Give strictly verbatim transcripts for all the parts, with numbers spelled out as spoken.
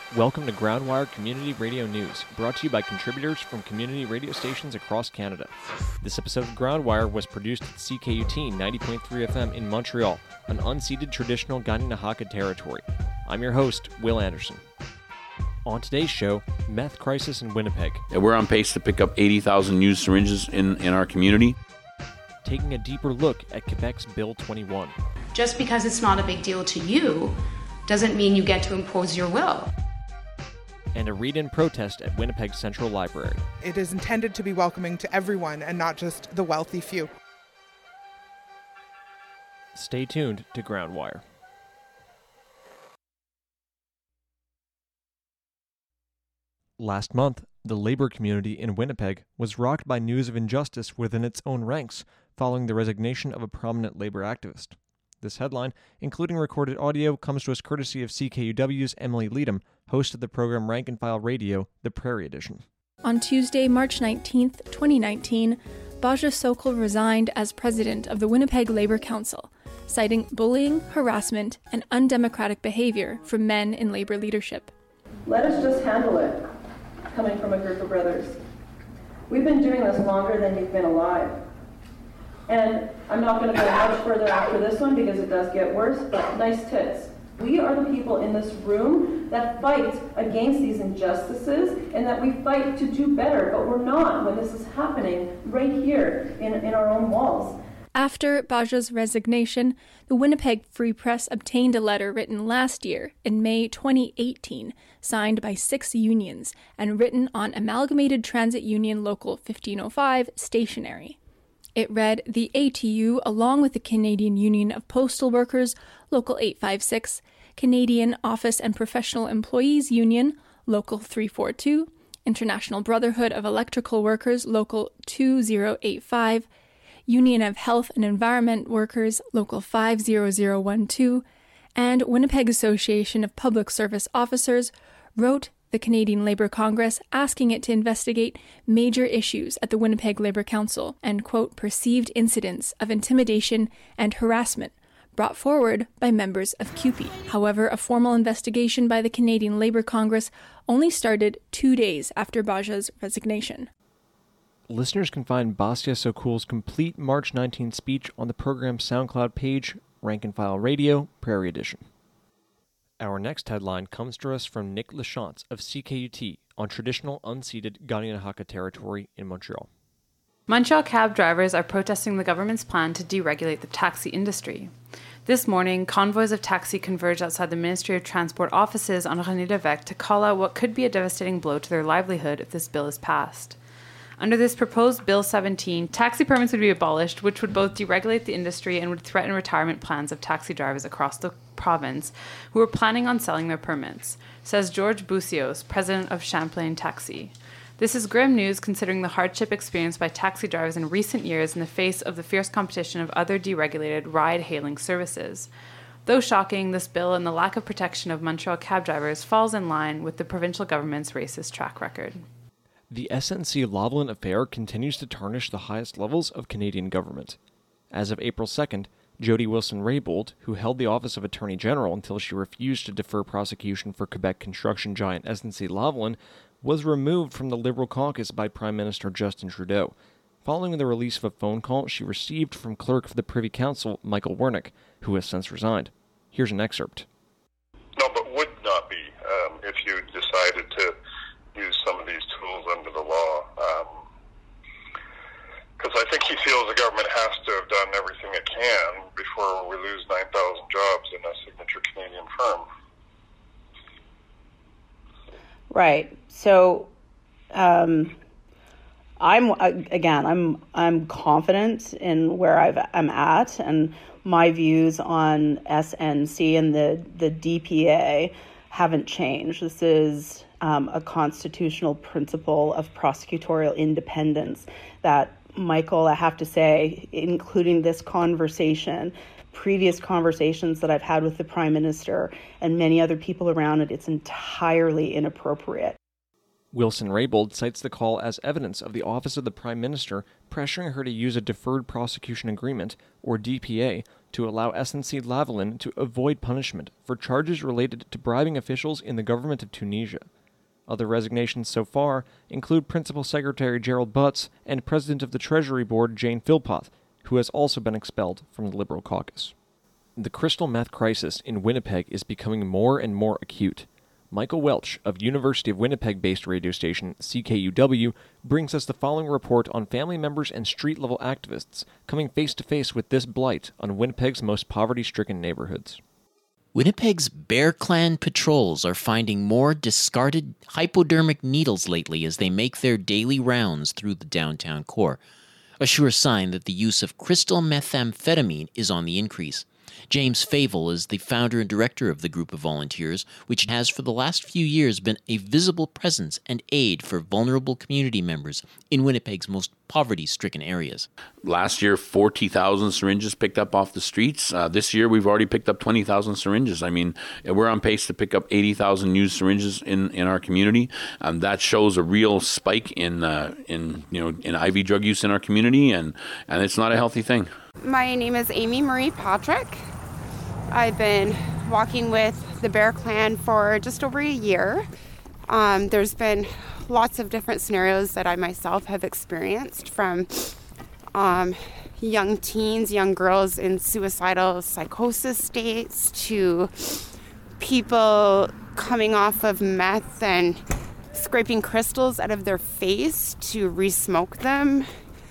Welcome to Groundwire Community Radio News, brought to you by contributors from community radio stations across Canada. This episode of Groundwire was produced at C K U T ninety point three F M in Montreal, an unceded traditional Kanien'kehá:ka territory. I'm your host, Will Anderson. On today's show, meth crisis in Winnipeg. We're on pace to pick up eighty thousand used syringes in, in our community. Taking a deeper look at Quebec's Bill twenty-one. Just because it's not a big deal to you doesn't mean you get to impose your will. And a read-in protest at Winnipeg Central Library. It is intended to be welcoming to everyone and not just the wealthy few. Stay tuned to Groundwire. Last month, the labor community in Winnipeg was rocked by news of injustice within its own ranks following the resignation of a prominent labor activist. This headline, including recorded audio, comes to us courtesy of C K U W's Emily Leadham, host of the program Rank and File Radio, the Prairie Edition. On Tuesday, March nineteenth, twenty nineteen, Baja Sokol resigned as president of the Winnipeg Labour Council, citing bullying, harassment, and undemocratic behavior from men in labor leadership. Let us just handle it, coming from a group of brothers. We've been doing this longer than you've been alive. And I'm not going to go much further after this one because it does get worse, but nice tits. We are the people in this room that fight against these injustices and that we fight to do better, but we're not when this is happening right here in, in our own walls. After Baja's resignation, the Winnipeg Free Press obtained a letter written last year, in May twenty eighteen, signed by six unions and written on Amalgamated Transit Union Local fifteen oh five stationery. It read, the A T U, along with the Canadian Union of Postal Workers, Local eight five six, Canadian Office and Professional Employees Union, Local three forty-two, International Brotherhood of Electrical Workers, Local two thousand eighty-five, Union of Health and Environment Workers, Local five thousand twelve, and Winnipeg Association of Public Service Officers wrote the Canadian Labour Congress asking it to investigate major issues at the Winnipeg Labour Council and, quote, perceived incidents of intimidation and harassment brought forward by members of C U P E. However, a formal investigation by the Canadian Labour Congress only started two days after Baja's resignation. Listeners can find Basia Sokol's complete March nineteenth speech on the program's SoundCloud page, Rank and File Radio, Prairie Edition. Our next headline comes to us from Nick Lachance of C K U T on traditional unceded Kanien'kehá:ka territory in Montreal. Montreal cab drivers are protesting the government's plan to deregulate the taxi industry. This morning, convoys of taxi converged outside the Ministry of Transport offices on René Lévesque to call out what could be a devastating blow to their livelihood if this bill is passed. Under this proposed Bill seventeen, taxi permits would be abolished, which would both deregulate the industry and would threaten retirement plans of taxi drivers across the province who are planning on selling their permits, says George Busios, president of Champlain Taxi. This is grim news considering the hardship experienced by taxi drivers in recent years in the face of the fierce competition of other deregulated ride-hailing services. Though shocking, this bill and the lack of protection of Montreal cab drivers falls in line with the provincial government's racist track record. The S N C-Lavalin affair continues to tarnish the highest levels of Canadian government. As of April second, Jody Wilson-Raybould, who held the office of Attorney General until she refused to defer prosecution for Quebec construction giant S N C-Lavalin, was removed from the Liberal caucus by Prime Minister Justin Trudeau, following the release of a phone call she received from Clerk of the Privy Council Michael Wernick, who has since resigned. Here's an excerpt. No, but would not be um, if you decided to use some of these tools under the law. Because um, I think he feels the government has to have done everything it can before we lose nine thousand jobs in a signature Canadian firm. Right. So, um, I'm again. I'm I'm confident in where I've, I'm at, and my views on S N C and the the D P A haven't changed. This is um, a constitutional principle of prosecutorial independence that, Michael, I have to say, including this conversation, previous conversations that I've had with the Prime Minister and many other people around it, it's entirely inappropriate. Wilson-Raybould cites the call as evidence of the Office of the Prime Minister pressuring her to use a Deferred Prosecution Agreement, or D P A, to allow S N C Lavalin to avoid punishment for charges related to bribing officials in the government of Tunisia. Other resignations so far include Principal Secretary Gerald Butts and President of the Treasury Board Jane Philpott, who has also been expelled from the Liberal caucus. The crystal meth crisis in Winnipeg is becoming more and more acute. Michael Welch of University of Winnipeg-based radio station C K U W brings us the following report on family members and street-level activists coming face-to-face with this blight on Winnipeg's most poverty-stricken neighborhoods. Winnipeg's Bear Clan patrols are finding more discarded hypodermic needles lately as they make their daily rounds through the downtown core, a sure sign that the use of crystal methamphetamine is on the increase. James Favel is the founder and director of the group of volunteers, which has for the last few years been a visible presence and aid for vulnerable community members in Winnipeg's most poverty-stricken areas. Last year, forty thousand syringes picked up off the streets. Uh, this year, we've already picked up twenty thousand syringes. I mean, we're on pace to pick up eighty thousand used syringes in, in our community. Um, that shows a real spike in uh, in you know in I V drug use in our community, and, and it's not a healthy thing. My name is Amy Marie Patrick. I've been walking with the Bear Clan for just over a year. Um, there's been lots of different scenarios that I myself have experienced, from um, young teens, young girls in suicidal psychosis states, to people coming off of meth and scraping crystals out of their face to re-smoke them.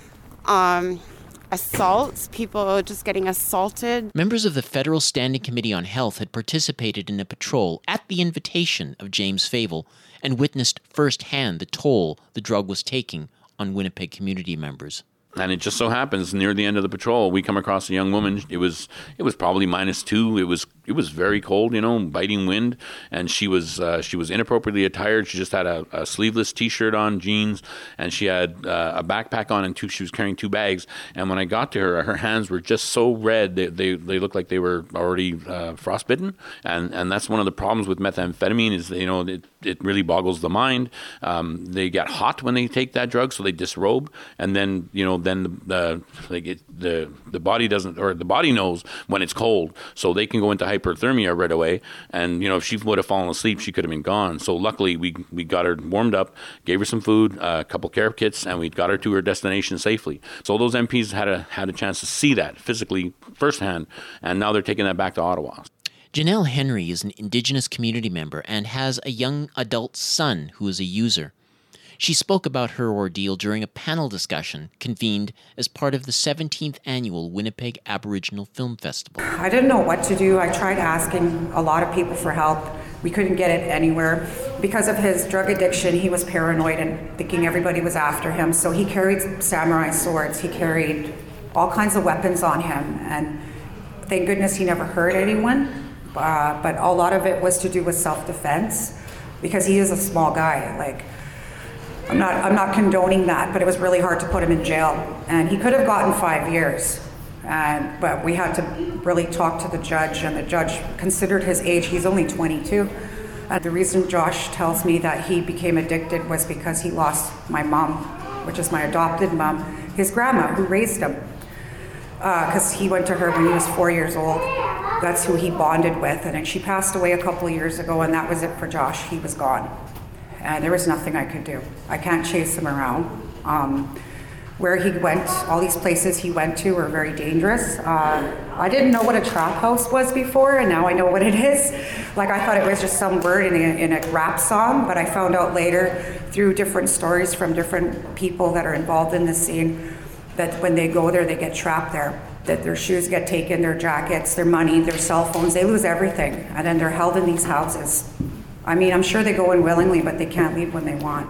Um, assaults, people just getting assaulted. Members of the Federal Standing Committee on Health had participated in a patrol at the invitation of James Favel and witnessed firsthand the toll the drug was taking on Winnipeg community members. And it just so happens near the end of the patrol, we come across a young woman. It was it was probably minus two. It was it was very cold, you know, biting wind, and she was uh, she was inappropriately attired. She just had a, a sleeveless T-shirt on, jeans, and she had uh, a backpack on, and two. She was carrying two bags. And when I got to her, her hands were just so red they they, they looked like they were already uh, frostbitten. And and that's one of the problems with methamphetamine is, you know, it it really boggles the mind. Um, they get hot when they take that drug, so they disrobe, and then you know. Then the the, like it, the the body doesn't, or the body knows when it's cold, so they can go into hyperthermia right away. And you know, if she would have fallen asleep, she could have been gone. So luckily, we we got her warmed up, gave her some food, uh, a couple care kits, and we got her to her destination safely. So those M Ps had a had a chance to see that physically firsthand, and now they're taking that back to Ottawa. Janelle Henry is an Indigenous community member and has a young adult son who is a user. She spoke about her ordeal during a panel discussion convened as part of the seventeenth Annual Winnipeg Aboriginal Film Festival. I didn't know what to do. I tried asking a lot of people for help. We couldn't get it anywhere. Because of his drug addiction, he was paranoid and thinking everybody was after him. So he carried samurai swords. He carried all kinds of weapons on him. And thank goodness he never hurt anyone. Uh, but a lot of it was to do with self-defense, because he is a small guy. Like, I'm not I'm not condoning that, but it was really hard to put him in jail. And he could have gotten five years. And, but we had to really talk to the judge, and the judge considered his age. He's only twenty-two. Uh, the reason Josh tells me that he became addicted was because he lost my mom, which is my adopted mom, his grandma who raised him. Because uh, he went to her when he was four years old. That's who he bonded with. And she passed away a couple of years ago, and that was it for Josh. He was gone. And there was nothing I could do. I can't chase him around. Um, where he went, all these places he went to were very dangerous. Uh, I didn't know what a trap house was before, and now I know what it is. Like, I thought it was just some word in a, in a rap song, but I found out later through different stories from different people that are involved in the scene that when they go there, they get trapped there. That their shoes get taken, their jackets, their money, their cell phones, they lose everything. And then they're held in these houses. I mean, I'm sure they go in willingly, but they can't leave when they want.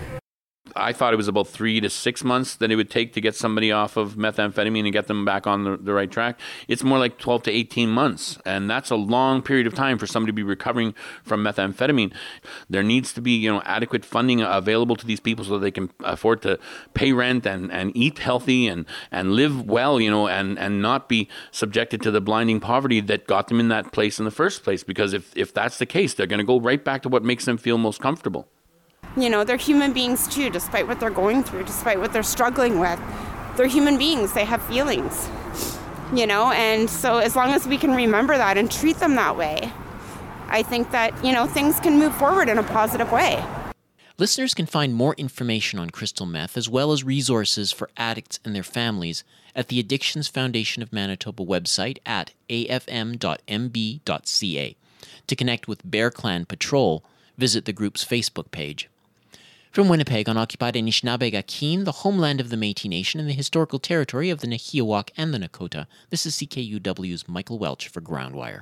I thought it was about three to six months that it would take to get somebody off of methamphetamine and get them back on the, the right track. It's more like twelve to eighteen months. And that's a long period of time for somebody to be recovering from methamphetamine. There needs to be, you know, adequate funding available to these people so that they can afford to pay rent and, and eat healthy and, and live well, you know, and, and not be subjected to the blinding poverty that got them in that place in the first place. Because if, if that's the case, they're going to go right back to what makes them feel most comfortable. You know, they're human beings too, despite what they're going through, despite what they're struggling with. They're human beings, they have feelings. you know, and so as long as we can remember that and treat them that way, I think that, you know, things can move forward in a positive way. Listeners can find more information on crystal meth as well as resources for addicts and their families at the Addictions Foundation of Manitoba website at a f m dot m b dot c a. To connect with Bear Clan Patrol, visit the group's Facebook page. From Winnipeg on occupied Anishinaabe-Gakin, the homeland of the Métis Nation and the historical territory of the Nahiawak and the Nakota, this is C K U W's Michael Welch for Groundwire.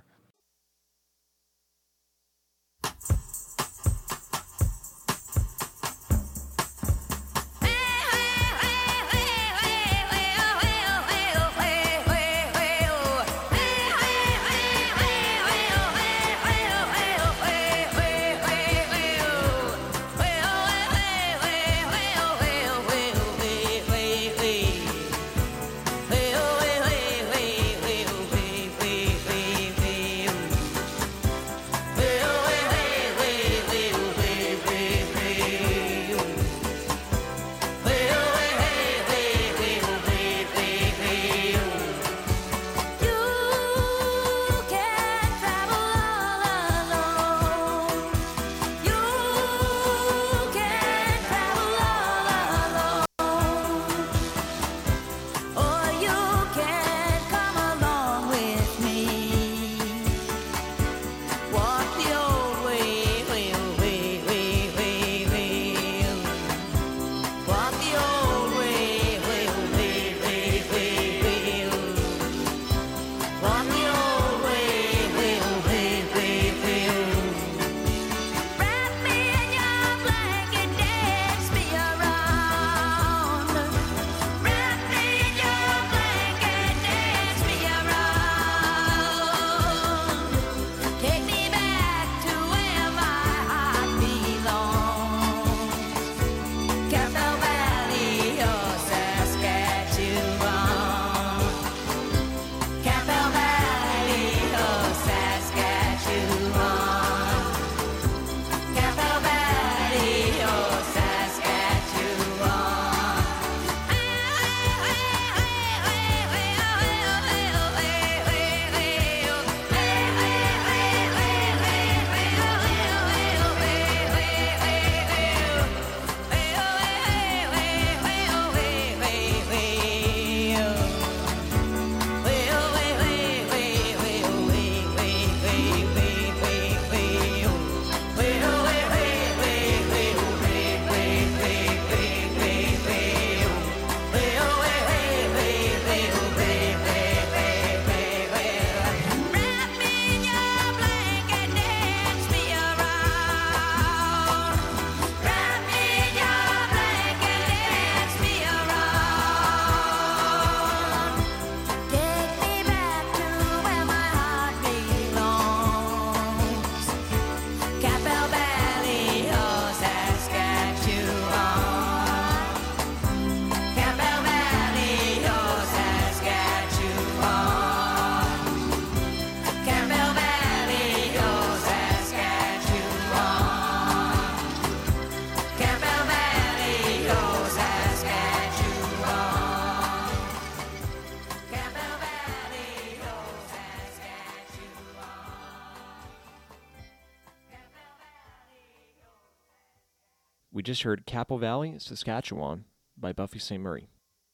We just heard Capel Valley, Saskatchewan by Buffy Saint Murray.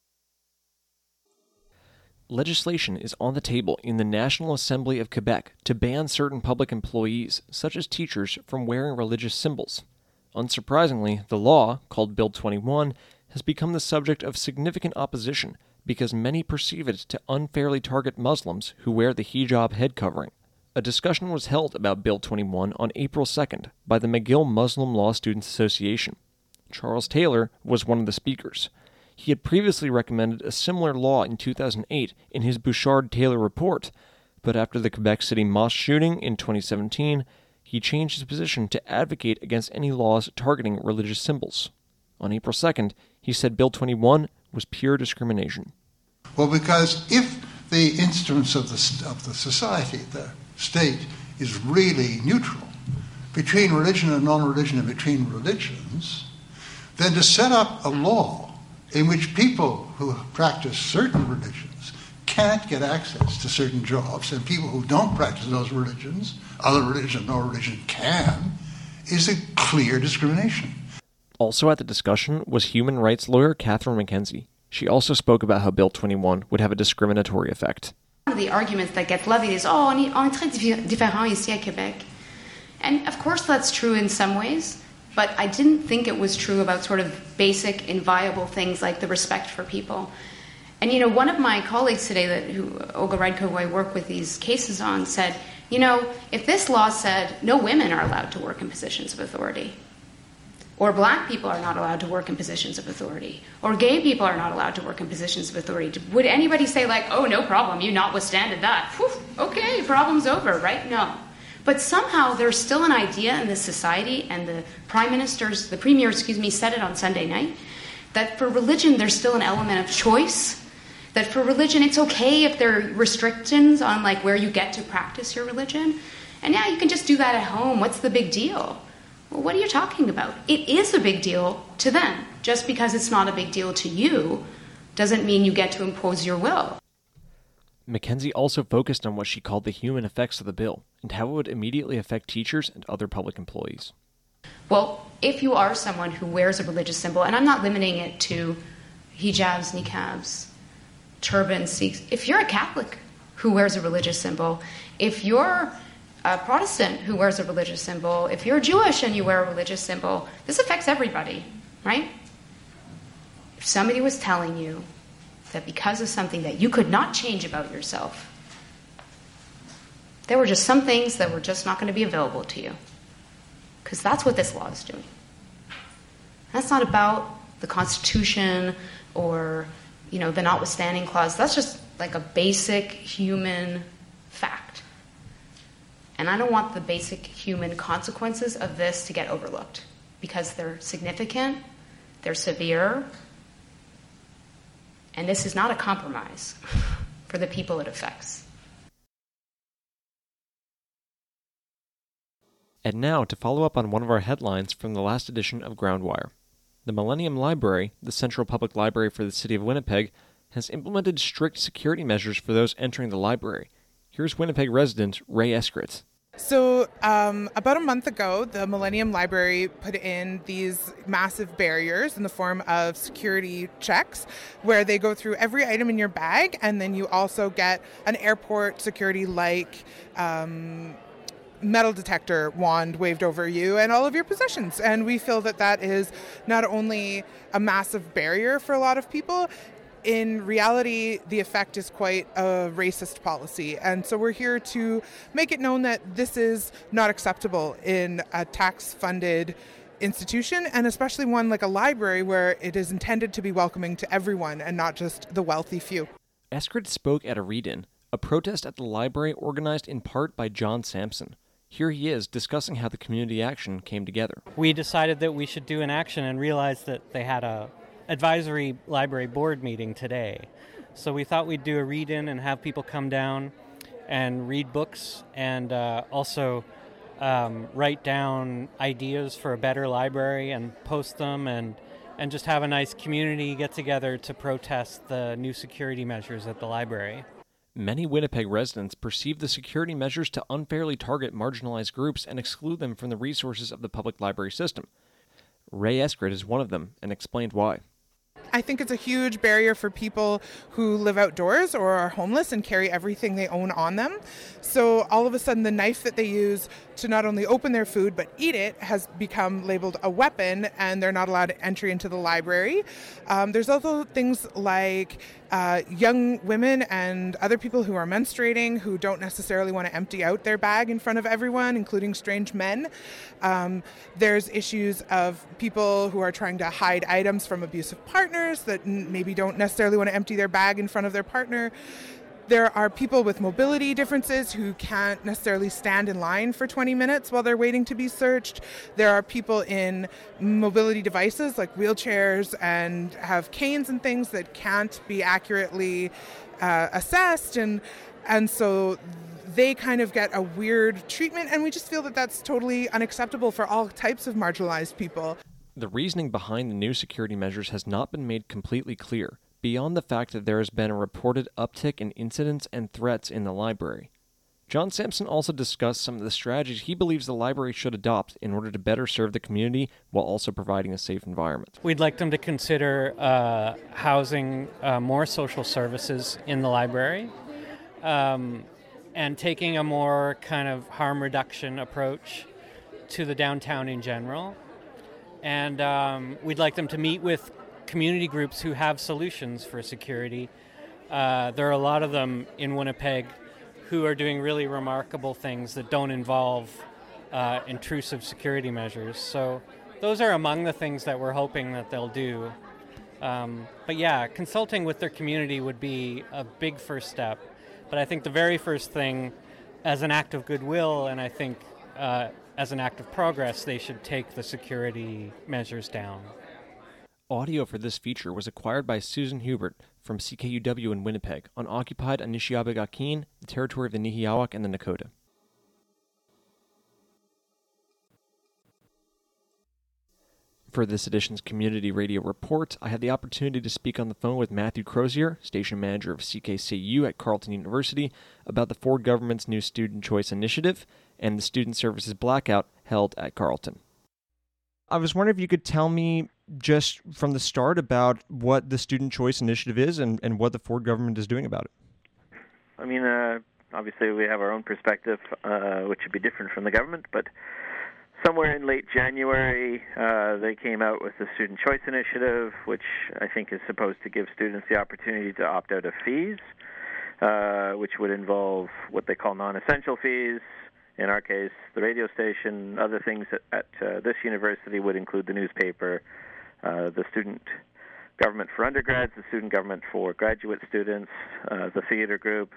Legislation is on the table in the National Assembly of Quebec to ban certain public employees, such as teachers, from wearing religious symbols. Unsurprisingly, the law, called Bill twenty-one, has become the subject of significant opposition because many perceive it to unfairly target Muslims who wear the hijab head covering. A discussion was held about Bill twenty-one on April second by the McGill Muslim Law Students Association. Charles Taylor was one of the speakers. He had previously recommended a similar law in two thousand eight in his Bouchard-Taylor report, but after the Quebec City mosque shooting in twenty seventeen, he changed his position to advocate against any laws targeting religious symbols. On April second, he said Bill twenty-one was pure discrimination. Well, because if the instruments of the, of the society, the state, is really neutral between religion and non-religion and between religions, then to set up a law in which people who practice certain religions can't get access to certain jobs, and people who don't practice those religions, other religion, no religion can, is a clear discrimination. Also at the discussion was human rights lawyer Catherine McKenzie. She also spoke about how Bill twenty-one would have a discriminatory effect. One of the arguments that gets levied is, oh, on est, on est très différent ici à Québec. And of course that's true in some ways, but I didn't think it was true about sort of basic, inviolable things like the respect for people. And, you know, one of my colleagues today, that who Olga Rydko, who I work with these cases on, said, you know, if this law said no women are allowed to work in positions of authority, or black people are not allowed to work in positions of authority, or gay people are not allowed to work in positions of authority, would anybody say, like, oh, no problem, you notwithstanded that? Whew, okay, problem's over, right? No. But somehow there's still an idea in this society, and the prime minister's, the premier, excuse me, said it on Sunday night, that for religion there's still an element of choice, that for religion it's okay if there are restrictions on like where you get to practice your religion, and yeah, you can just do that at home. What's the big deal? Well, what are you talking about? It is a big deal to them. Just because it's not a big deal to you doesn't mean you get to impose your will. McKenzie also focused on what she called the human effects of the bill and how it would immediately affect teachers and other public employees. Well, if you are someone who wears a religious symbol, and I'm not limiting it to hijabs, niqabs, turbans, Sikhs, if you're a Catholic who wears a religious symbol, if you're a Protestant who wears a religious symbol, if you're Jewish and you wear a religious symbol, this affects everybody, right? If somebody was telling you that because of something that you could not change about yourself, there were just some things that were just not going to be available to you, because that's what this law is doing. That's not about the Constitution or, you know, the notwithstanding clause. That's just like a basic human fact. And I don't want the basic human consequences of this to get overlooked, because they're significant, they're severe, and this is not a compromise for the people it affects. And now to follow up on one of our headlines from the last edition of Groundwire. The Millennium Library, the central public library for the city of Winnipeg, has implemented strict security measures for those entering the library. Here's Winnipeg resident Ray Eskrit. So um, about a month ago, the Millennium Library put in these massive barriers in the form of security checks, where they go through every item in your bag, and then you also get an airport security-like um, metal detector wand waved over you and all of your possessions. And we feel that that is not only a massive barrier for a lot of people, in reality, the effect is quite a racist policy. And so we're here to make it known that this is not acceptable in a tax-funded institution, and especially one like a library where it is intended to be welcoming to everyone and not just the wealthy few. Eskrit spoke at a read-in, a protest at the library organized in part by John Sampson. Here he is discussing how the community action came together. We decided that we should do an action and realized that they had a advisory library board meeting today. So we thought we'd do a read-in and have people come down and read books and uh, also um, write down ideas for a better library and post them and, and just have a nice community get-together to protest the new security measures at the library. Many Winnipeg residents perceive the security measures to unfairly target marginalized groups and exclude them from the resources of the public library system. Ray Eskrit is one of them and explained why. I think it's a huge barrier for people who live outdoors or are homeless and carry everything they own on them. So all of a sudden the knife that they use to not only open their food but eat it has become labeled a weapon, and they're not allowed entry into the library. Um, there's also things like uh, young women and other people who are menstruating who don't necessarily want to empty out their bag in front of everyone, including strange men. Um, there's issues of people who are trying to hide items from abusive partners that maybe don't necessarily want to empty their bag in front of their partner. There are people with mobility differences who can't necessarily stand in line for twenty minutes while they're waiting to be searched. There are people in mobility devices like wheelchairs and have canes and things that can't be accurately uh, assessed, and and so they kind of get a weird treatment, and we just feel that that's totally unacceptable for all types of marginalized people. The reasoning behind the new security measures has not been made completely clear, beyond the fact that there has been a reported uptick in incidents and threats in the library. John Sampson also discussed some of the strategies he believes the library should adopt in order to better serve the community while also providing a safe environment. We'd like them to consider uh, housing uh, more social services in the library um, and taking a more kind of harm reduction approach to the downtown in general. And um, we'd like them to meet with community groups who have solutions for security. Uh, there are a lot of them in Winnipeg who are doing really remarkable things that don't involve uh, intrusive security measures. So those are among the things that we're hoping that they'll do. Um, but yeah, consulting with their community would be a big first step. But I think the very first thing, as an act of goodwill, and I think uh, as an act of progress, they should take the security measures down. Audio for this feature was acquired by Susan Hubert from C K U W in Winnipeg on occupied Anishinaabeg-Akin, the territory of the Nihiawak and the Nakota. For this edition's Community Radio Report, I had the opportunity to speak on the phone with Matthew Crozier, station manager of C K C U at Carleton University, about the Ford government's new Student Choice Initiative and the Student Services Blackout held at Carleton. I was wondering if you could tell me just from the start about what the Student Choice Initiative is and, and what the Ford government is doing about it. I mean, uh, obviously we have our own perspective, uh, which would be different from the government, but somewhere in late January, uh, they came out with the Student Choice Initiative, which I think is supposed to give students the opportunity to opt out of fees, uh, which would involve what they call non-essential fees. In our case, the radio station. Other things at, at uh, this university would include the newspaper, uh, the student government for undergrads, the student government for graduate students, uh, the theater group,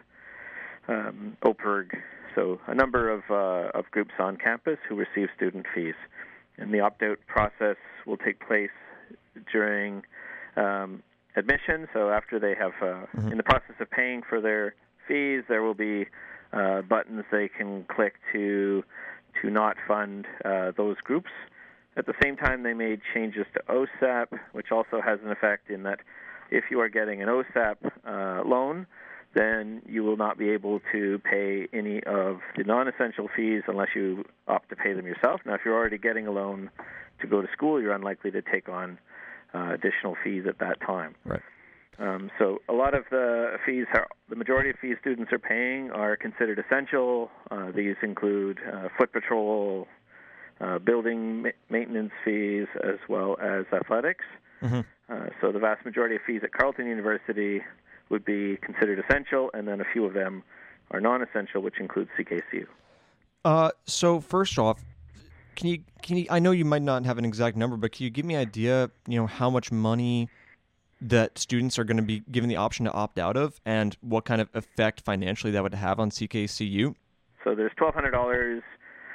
um, O P R G. So a number of, uh, of groups on campus who receive student fees. And the opt-out process will take place during um, admission. So after they have, uh, mm-hmm. in the process of paying for their fees, there will be uh, buttons they can click to to not fund uh, those groups. At the same time, they made changes to O S A P, which also has an effect in that if you are getting an O S A P uh, loan, then you will not be able to pay any of the non-essential fees unless you opt to pay them yourself. Now, if you're already getting a loan to go to school, you're unlikely to take on uh, additional fees at that time. Right. Um, so a lot of the fees, are, the majority of fees students are paying are considered essential. Uh, these include uh, foot patrol, uh, building ma- maintenance fees, as well as athletics. Mm-hmm. Uh, so the vast majority of fees at Carleton University would be considered essential, and then a few of them are non-essential, which includes C K C U. Uh, so first off, can you can you? I know you might not have an exact number, but can you give me an idea? You know, how much money that students are going to be given the option to opt out of, and what kind of effect financially that would have on C K C U? So there's twelve hundred dollars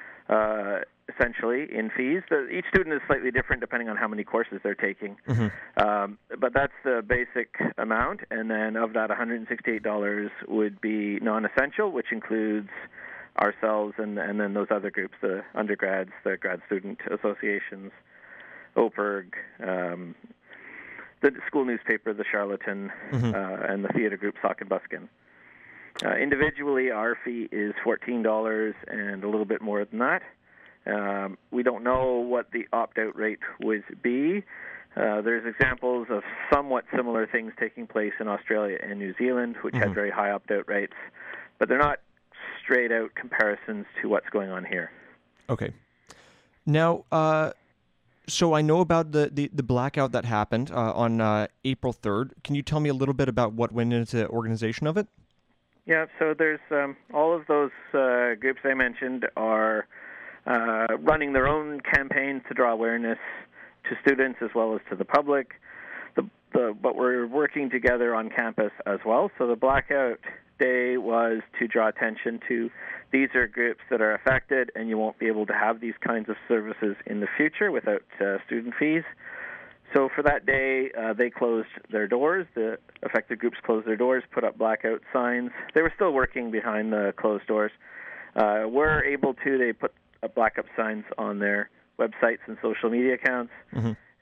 uh, essentially in fees. The, each student is slightly different depending on how many courses they're taking. Mm-hmm. Um, but that's the basic amount, and then of that, one hundred sixty-eight dollars would be non-essential, which includes ourselves and, and then those other groups, the undergrads, the grad student associations, O P R G, um, the school newspaper, the Charlatan, mm-hmm. uh, and the theater group, Sock and Buskin. Uh, individually, our fee is fourteen dollars and a little bit more than that. Um, we don't know what the opt-out rate would be. Uh, there's examples of somewhat similar things taking place in Australia and New Zealand, which mm-hmm. had very high opt-out rates, but they're not straight-out comparisons to what's going on here. Okay. Now, uh, so I know about the, the, the blackout that happened uh, on uh, April third. Can you tell me a little bit about what went into the organization of it? Yeah, so there's um, all of those uh, groups I mentioned are uh, running their own campaigns to draw awareness to students as well as to the public. The, the, but we're working together on campus as well. So the blackout day was to draw attention to these are groups that are affected, and you won't be able to have these kinds of services in the future without uh, student fees. So for that day, uh, they closed their doors. The affected groups closed their doors, put up blackout signs. They were still working behind the closed doors. Uh, were able to, they put up blackout signs on their websites and social media accounts. Mm-hmm.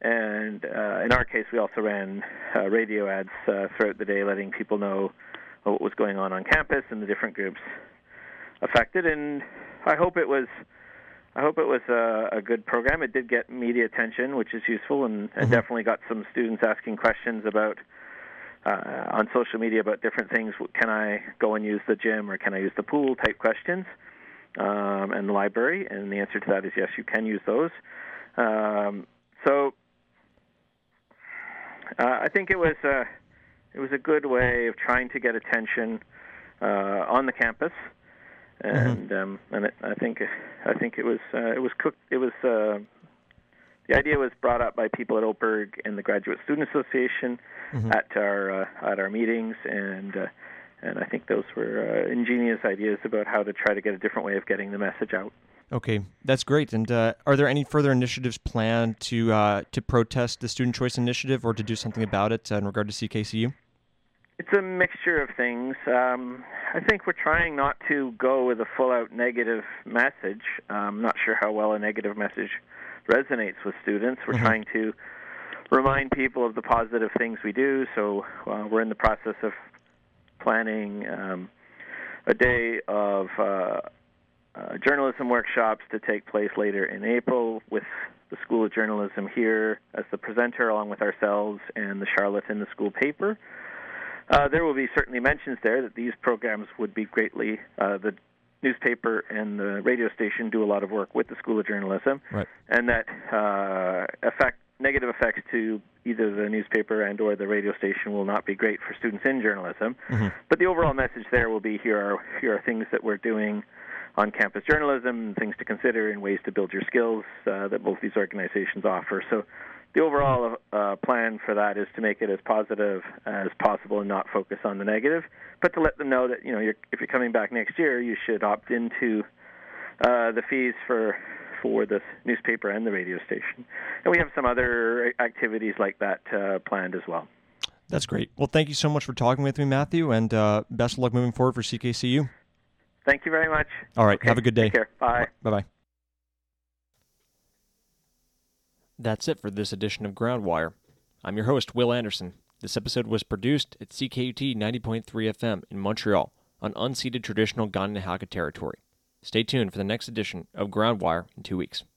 And uh, in our case, we also ran uh, radio ads uh, throughout the day, letting people know what was going on on campus and the different groups affected. And I hope it was, I hope it was a, a good program. It did get media attention, which is useful, and, and mm-hmm. definitely got some students asking questions about uh, on social media about different things. Can I go and use the gym, or can I use the pool? Type questions, um, and the library. And the answer to that is yes, you can use those. Um, so. Uh, I think it was a, it was a good way of trying to get attention uh, on the campus, and mm-hmm. um, and it, I think I think it was uh, it was cooked. It was uh, the idea was brought up by people at Oberg and the Graduate Student Association mm-hmm. at our uh, at our meetings, and uh, and I think those were uh, ingenious ideas about how to try to get a different way of getting the message out. Okay, that's great. And uh, are there any further initiatives planned to uh, to protest the Student Choice Initiative or to do something about it uh, in regard to C K C U? It's a mixture of things. Um, I think we're trying not to go with a full-out negative message. I'm not sure how well a negative message resonates with students. We're mm-hmm. trying to remind people of the positive things we do. So uh, we're in the process of planning um, a day of uh, Uh, journalism workshops to take place later in April with the School of Journalism here as the presenter, along with ourselves and the Charlotte and the School paper. Uh, there will be certainly mentions there that these programs would be greatly, uh, the newspaper and the radio station do a lot of work with the School of Journalism, right. and that uh, effect, negative effects to either the newspaper and or the radio station will not be great for students in journalism. Mm-hmm. But the overall message there will be, here are, here are things that we're doing on-campus journalism, things to consider, and ways to build your skills uh, that both these organizations offer. So the overall uh, plan for that is to make it as positive as possible and not focus on the negative, but to let them know that, you know, you're, if you're coming back next year, you should opt into uh, the fees for for the newspaper and the radio station. And we have some other activities like that uh, planned as well. That's great. Well, thank you so much for talking with me, Matthew, and uh, best of luck moving forward for C K C U. Thank you very much. All right. Okay, have a good day. Take care. Bye. Bye-bye. That's it for this edition of Groundwire. I'm your host, Will Anderson. This episode was produced at C K U T ninety point three F M in Montreal on unceded traditional Kanien'kehá:ka territory. Stay tuned for the next edition of Groundwire in two weeks.